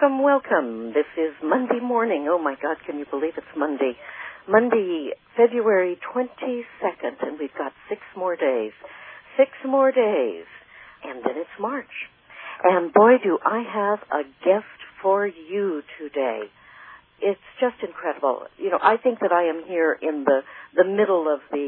welcome. This is Monday morning. Oh, my God, can you believe it's Monday? Monday, February 22nd, and we've got 6 more days. 6 more days, and then it's March. And boy, do I have a guest for you today. It's just incredible. You know, I think that I am here in the middle of the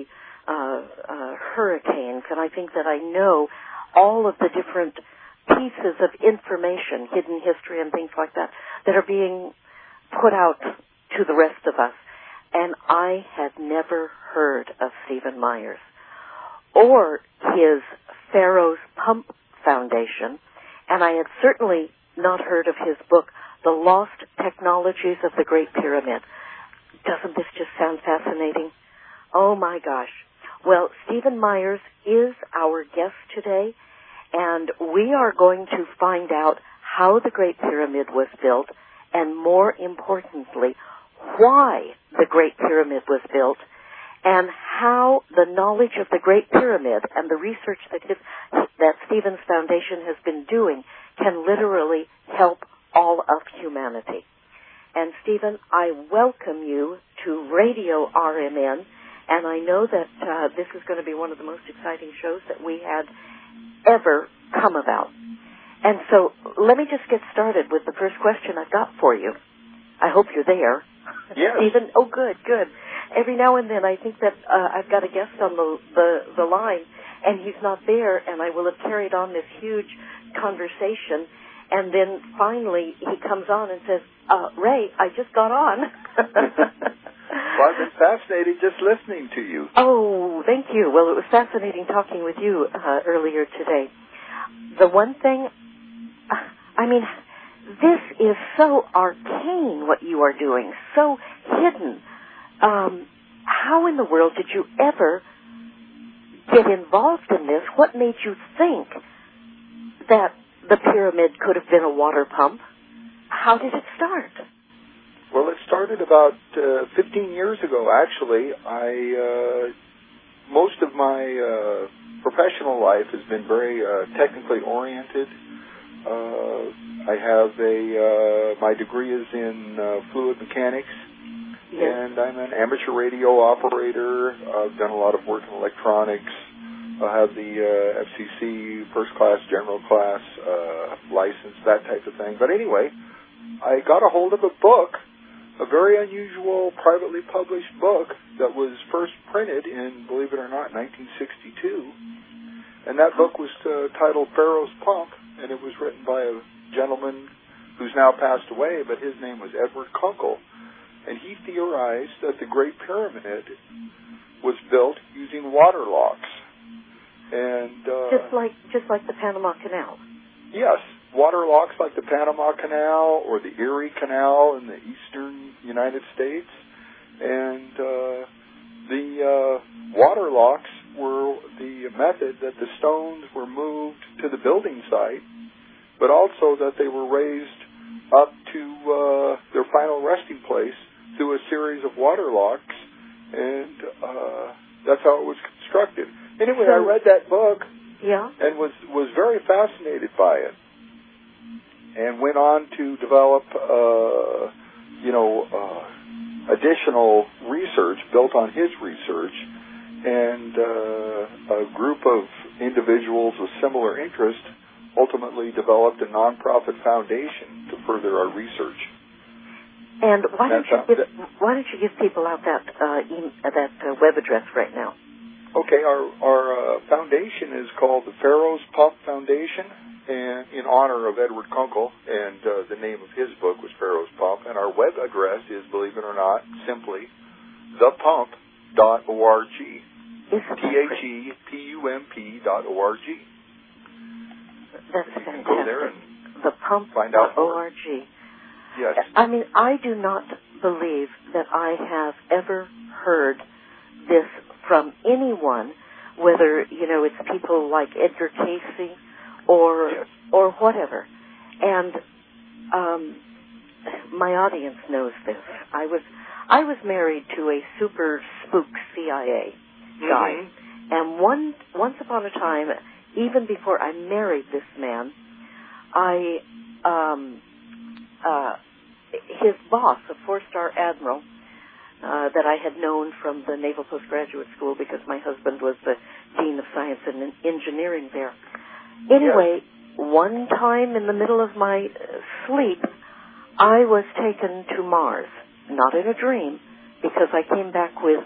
hurricanes, and I think that I know all of the different pieces of information, hidden history and things like that, that are being put out to the rest of us. And I had never heard of Stephen Myers or his Pharaoh's Pump Foundation, and I had certainly not heard of his book, The Lost Technologies of the Great Pyramid. Doesn't this just sound fascinating? Oh, my gosh. Well, Stephen Myers is our guest today, and we are going to find out how the Great Pyramid was built, and more importantly, why the Great Pyramid was built, and how the knowledge of the Great Pyramid and the research that Stephen's Foundation has been doing can literally help all of humanity. And Stephen, I welcome you to Radio RMN, and I know that this is going to be one of the most exciting shows that we had ever come about. And so let me just get started with the first question I've got for you. I hope you're there. Yes. Stephen, oh, good. Every now and then I think that I've got a guest on the line, and he's not there, and I will have carried on this huge conversation, and then finally he comes on and says, Ray, I just got on. Well, I've been fascinated just listening to you. Oh, thank you. Well, it was fascinating talking with you earlier today. The one thing, I mean, this is so arcane what you are doing, so hidden. How in the world did you ever get involved in this? What made you think that the pyramid could have been a water pump? How did it start? Well, it started about 15 years ago, actually. Most of my professional life has been very technically oriented. I have my degree is in fluid mechanics, yes. And I'm an amateur radio operator. I've done a lot of work in electronics. I have the FCC first class, general class license, that type of thing. But anyway, I got a hold of a book, a very unusual privately published book that was first printed in, believe it or not, 1962. And that book was titled Pharaoh's Pump, and it was written by a gentleman who's now passed away, but his name was Edward Kunkel. And he theorized that the Great Pyramid was built using water locks. And just like the Panama Canal. Yes, water locks like the Panama Canal or the Erie Canal in the eastern United States. And the water locks were the method that the stones were moved to the building site, but also that they were raised up to their final resting place through a series of water locks, and that's how it was constructed. Anyway, I read that book, yeah, and was very fascinated by it, and went on to develop, additional research built on his research, and a group of individuals with similar interest ultimately developed a nonprofit foundation to further our research. And why don't you give people out that web address right now? Okay, our foundation is called the Pharaoh's Pump Foundation, and in honor of Edward Kunkel, and the name of his book was Pharaoh's Pump. And our web address is, believe it or not, simply thepump.org. THEPUMP.org. That's fantastic. Go there and thepump.org. Yes. I mean, I do not believe that I have ever heard this from anyone, whether, it's people like Edgar Casey or whatever. And my audience knows this. I was married to a super spook CIA guy. Mm-hmm. And once upon a time, even before I married this man, I his boss, a 4-star admiral, that I had known from the Naval Postgraduate School because my husband was the Dean of Science and Engineering there. Anyway, one time in the middle of my sleep, I was taken to Mars, not in a dream, because I came back with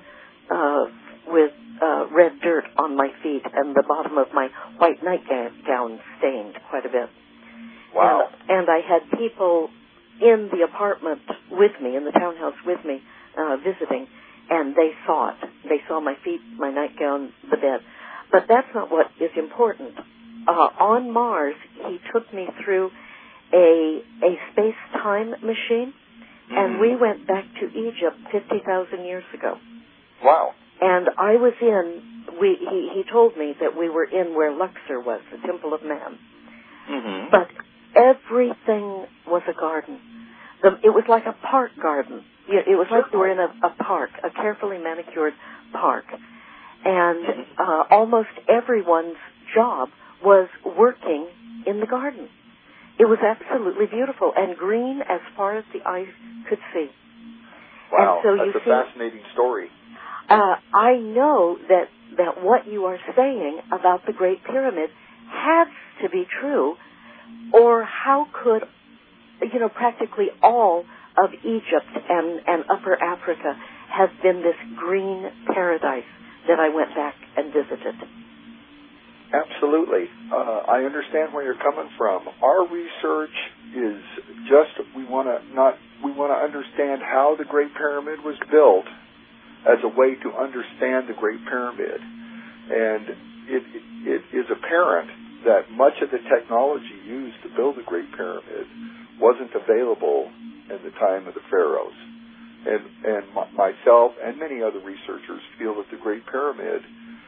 red dirt on my feet and the bottom of my white nightgown stained quite a bit. Wow. And I had people in the apartment with me, in the townhouse with me, visiting, and they saw it. They saw my feet, my nightgown, the bed. But that's not what is important. On Mars, he took me through a space-time machine, and we went back to Egypt 50,000 years ago. Wow. And I was he told me that we were in where Luxor was, the Temple of Man. Mm-hmm. But everything was a garden. It was like a park garden. It was like you were in a park, a carefully manicured park. And almost everyone's job was working in the garden. It was absolutely beautiful and green as far as the eye could see. Wow, and so that's a fascinating story. I know that what you are saying about the Great Pyramid has to be true, or how could, practically all of Egypt and Upper Africa have been this green paradise that I went back and visited? Absolutely. I understand where you're coming from. Our research is just we want to understand how the Great Pyramid was built as a way to understand the Great Pyramid. And it is apparent that much of the technology used to build the Great Pyramid wasn't available in the time of the pharaohs. And myself and many other researchers feel that the Great Pyramid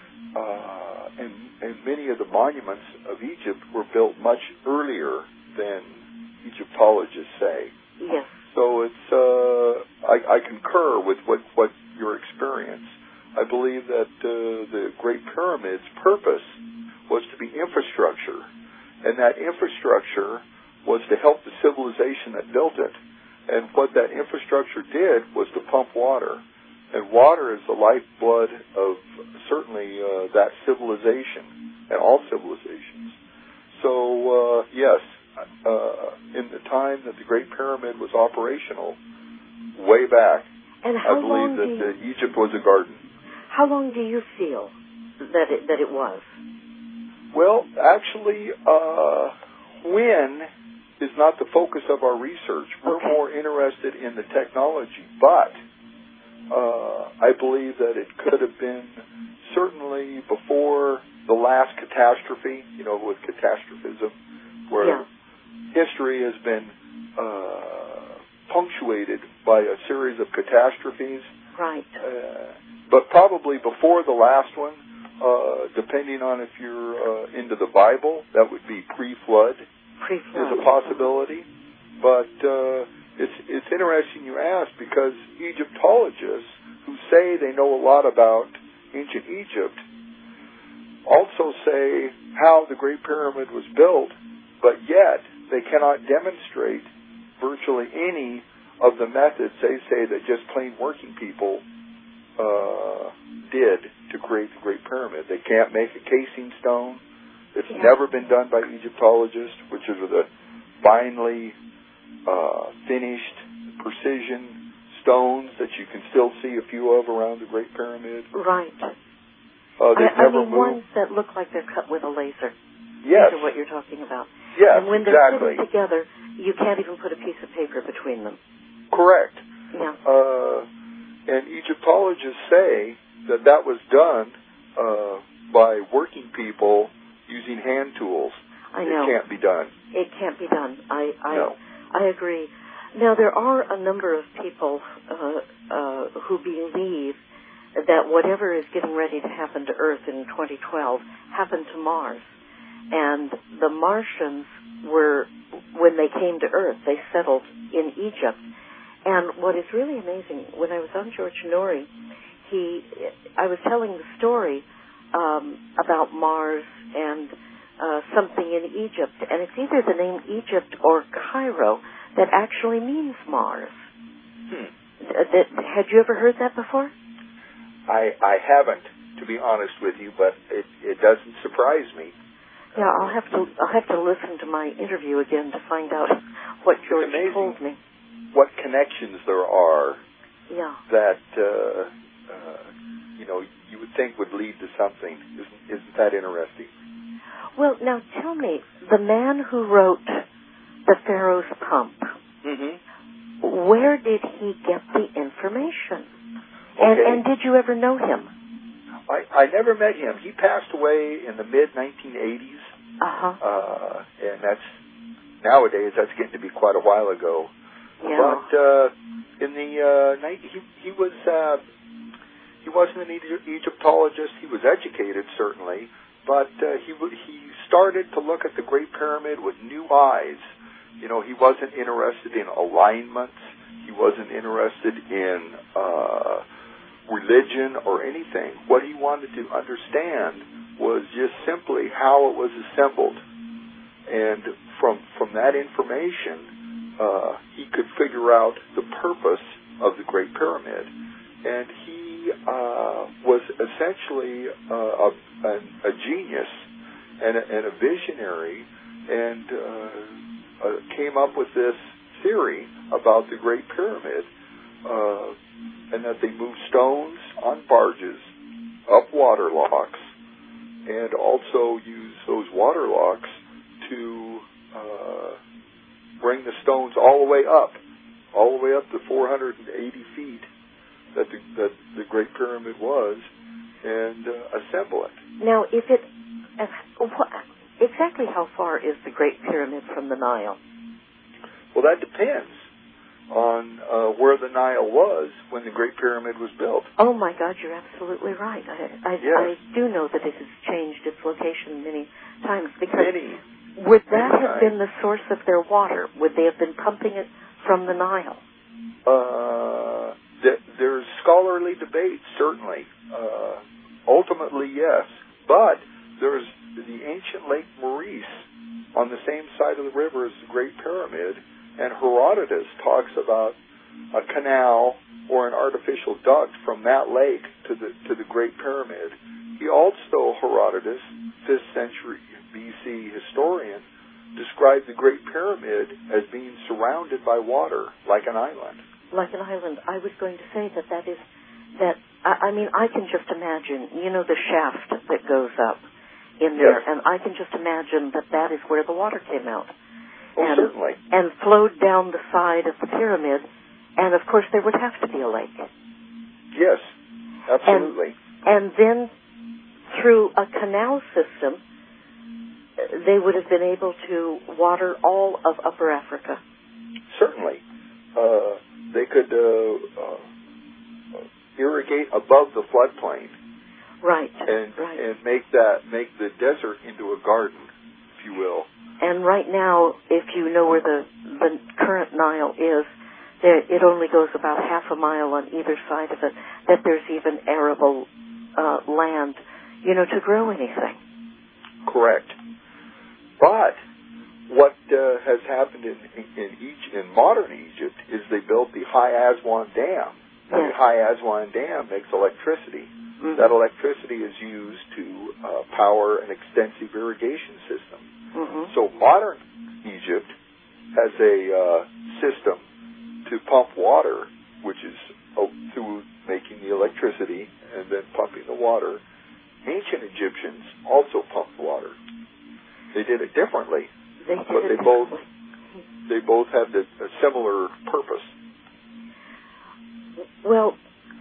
and many of the monuments of Egypt were built much earlier than Egyptologists say. Yes. So it's I concur with what your experience. I believe that the Great Pyramid's purpose was to be infrastructure, and that infrastructure was to help the civilization that built it. And what that infrastructure did was to pump water. And water is the lifeblood of certainly that civilization and all civilizations. So, yes, in the time that the Great Pyramid was operational, way back, I believe that Egypt was a garden. How long do you feel that it was? Well, actually, when is not the focus of our research. We're more interested in the technology, but I believe that it could have been certainly before the last catastrophe, with catastrophism, where history has been punctuated by a series of catastrophes. Right. But probably before the last one, depending on if you're into the Bible, that would be pre-flood. Is a possibility. But it's interesting you ask, because Egyptologists who say they know a lot about ancient Egypt also say how the Great Pyramid was built, but yet they cannot demonstrate virtually any of the methods they say that just plain working people did to create the Great Pyramid. They can't make a casing stone. It's never been done by Egyptologists, which is the finely finished precision stones that you can still see a few of around the Great Pyramid. Right. They've never moved. Ones that look like they're cut with a laser. Yes. These are what you're talking about. Yes, and when they're sitting together, you can't even put a piece of paper between them. Correct. Yeah. And Egyptologists say that was done by working people using hand tools. I know. It can't be done. It can't be done. No. I agree. Now, there are a number of people who believe that whatever is getting ready to happen to Earth in 2012 happened to Mars. And the Martians were, when they came to Earth, they settled in Egypt. And what is really amazing, when I was on George Noory, I was telling the story about Mars and something in Egypt, and it's either the name Egypt or Cairo that actually means Mars. Had you ever heard that before? I haven't, to be honest with you, but it doesn't surprise me. Yeah, I'll have to listen to my interview again to find out what George told me. What connections there are that you would think would lead to something. Isn't that interesting? Well, now tell me, the man who wrote The Pharaoh's Pump, where did he get the information? Okay. And did you ever know him? I never met him. He passed away in the mid-1980s. And nowadays that's getting to be quite a while ago. Yeah. But in the he wasn't an Egyptologist. He was educated, certainly, but he started to look at the Great Pyramid with new eyes. You know, he wasn't interested in alignments. He wasn't interested in religion or anything. What he wanted to understand was just simply how it was assembled. And from that information, he could figure out the purpose of the Great Pyramid. And he was essentially a genius and a visionary, and came up with this theory about the Great Pyramid, and that they moved stones on barges up waterlocks, and also use those waterlocks to bring the stones all the way up to 480 feet that the Great Pyramid was, and assemble it. Now, exactly how far is the Great Pyramid from the Nile? Well, that depends on where the Nile was when the Great Pyramid was built. Oh my God, you're absolutely right. I do know that it has changed its location many times, because would that have been the source of their water? Would they have been pumping it from the Nile? There's scholarly debate, certainly. Ultimately, yes. But there's the ancient Lake Maurice on the same side of the river as the Great Pyramid, and Herodotus talks about a canal or an artificial duct from that lake to the Great Pyramid. He also, Herodotus, 5th century BC historian, described the Great Pyramid as being surrounded by water, like an island. Like an island. I was going to say I can just imagine, the shaft that goes up in there, and I can just imagine that is where the water came out. Certainly. And flowed down the side of the pyramid, and of course there would have to be a lake. Yes, absolutely. And then through a canal system, they would have been able to water all of Upper Africa. Certainly. They could irrigate above the floodplain. Right. And make the desert into a garden, if you will. And right now, if you know where the current Nile is, it only goes about half a mile on either side of it, that there's even arable land, to grow anything. Correct. But what has happened in modern Egypt is they built the High Aswan Dam. And the High Aswan Dam makes electricity. Mm-hmm. That electricity is used to power an extensive irrigation system. Mm-hmm. So modern Egypt has a system to pump water, which is through making the electricity and then pumping the water. Ancient Egyptians also pumped water. They did it differently, but they both had a similar purpose. Well,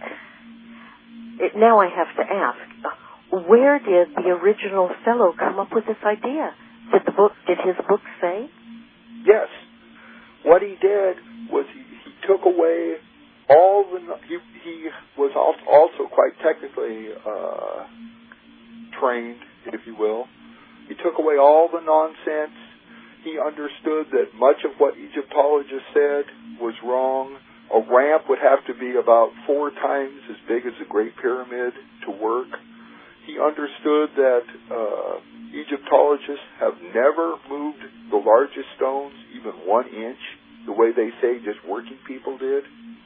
now I have to ask, where did the original fellow come up with this idea? Did his book say? Yes. What he did was he took away all the... He was also quite technically trained, if you will. He took away all the nonsense. He understood that much of what Egyptologists said was wrong. A ramp would have to be about 4 times as big as the Great Pyramid to work. He understood that Egyptologists have never moved the largest stones even 1 inch the way they say just working people did.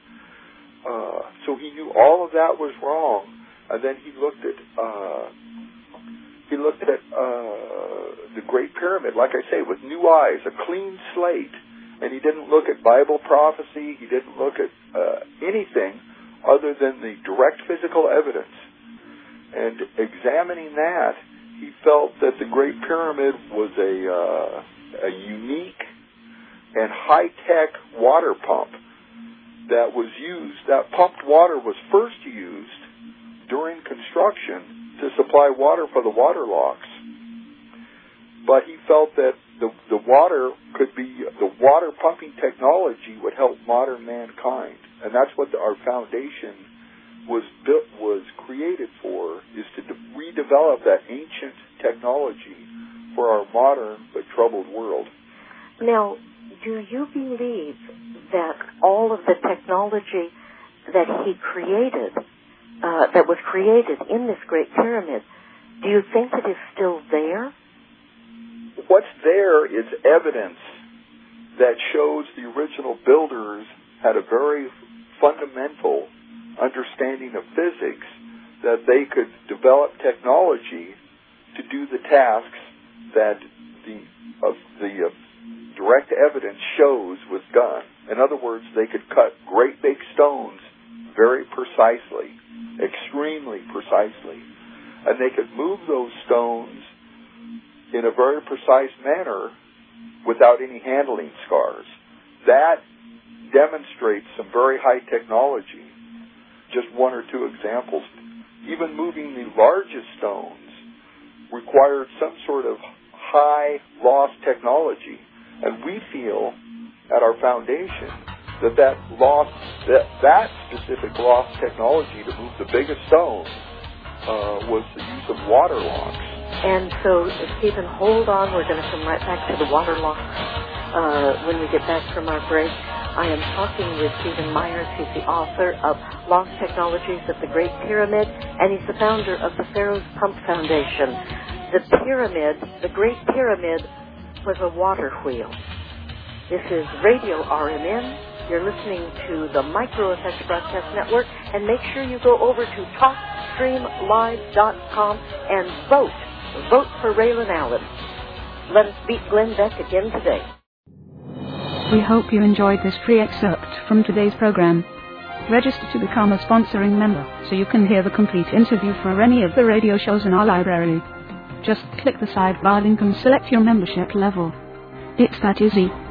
So he knew all of that was wrong, and then he looked at the Great Pyramid, like I say, with new eyes, a clean slate, and he didn't look at Bible prophecy. He didn't look at anything other than the direct physical evidence. And examining that, he felt that the Great Pyramid was a unique and high-tech water pump that was used. That pumped water was first used during construction to supply water for the water locks. But he felt that the water pumping technology would help modern mankind. And that's what our foundation was created for, is to redevelop that ancient technology for our modern but troubled world. Now, do you believe that all of the technology that he created, that was created in this Great Pyramid, do you think it is still there? What's there is evidence that shows the original builders had a very fundamental understanding of physics, that they could develop technology to do the tasks that the direct evidence shows was done. In other words, they could cut great big stones very precisely, extremely precisely, and they could move those stones in a very precise manner without any handling scars. That demonstrates some very high technology. Just one or two examples. Even moving the largest stones required some sort of high loss technology. And we feel at our foundation that specific loss technology to move the biggest stones was the use of water locks. And so, Stephen, hold on. We're going to come right back to the water locks when we get back from our break. I am talking with Stephen Myers. He's the author of Lost Technologies of the Great Pyramid, and he's the founder of the Pharaoh's Pump Foundation. The Great Pyramid, was a water wheel. This is Radio RMN. You're listening to the Micro Effects Broadcast Network, and make sure you go over to TalkStreamLive.com and vote. Vote for Raylan Allen. Let us beat Glenn Beck again today. We hope you enjoyed this free excerpt from today's program. Register to become a sponsoring member so you can hear the complete interview for any of the radio shows in our library. Just click the sidebar link and select your membership level. It's that easy.